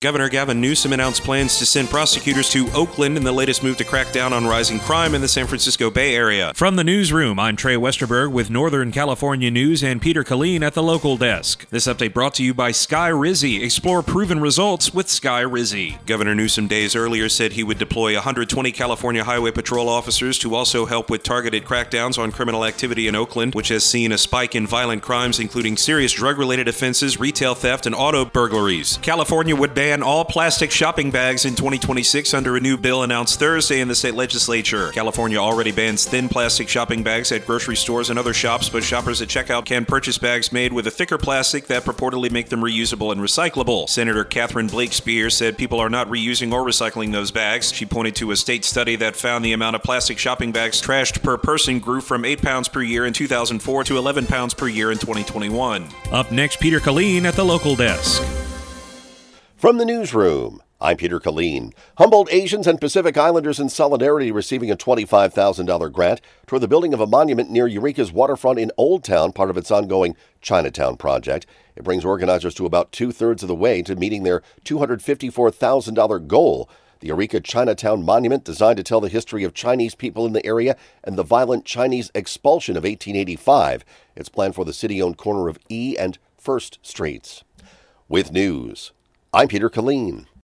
Governor Gavin Newsom announced plans to send prosecutors to Oakland in the latest move to crack down on rising crime in the San Francisco Bay Area. From the newsroom, I'm Trey Westerberg with Northern California News and Peter Killeen at the local desk. This update brought to you by Sky Rizzy. Explore proven results with Sky Rizzy. Governor Newsom days earlier said he would deploy 120 California Highway Patrol officers to also help with targeted crackdowns on criminal activity in Oakland, which has seen a spike in violent crimes including serious drug-related offenses, retail theft, and auto burglaries. California would ban all plastic shopping bags in 2026 under a new bill announced Thursday in the state legislature. California already bans thin plastic shopping bags at grocery stores and other shops, but shoppers at checkout can purchase bags made with a thicker plastic that purportedly make them reusable and recyclable. Senator Catherine Blake Spears said people are not reusing or recycling those bags. She pointed to a state study that found the amount of plastic shopping bags trashed per person grew from 8 pounds per year in 2004 to 11 pounds per year in 2021. Up next, Peter Killeen at the local desk. From the newsroom, I'm Peter Killeen. Humboldt Asians and Pacific Islanders in Solidarity receiving a $25,000 grant toward the building of a monument near Eureka's waterfront in Old Town, part of its ongoing Chinatown project. It brings organizers to about two-thirds of the way to meeting their $254,000 goal. The Eureka Chinatown Monument, designed to tell the history of Chinese people in the area and the violent Chinese expulsion of 1885. It's planned for the city-owned corner of E and First Streets. With news, I'm Peter Killeen.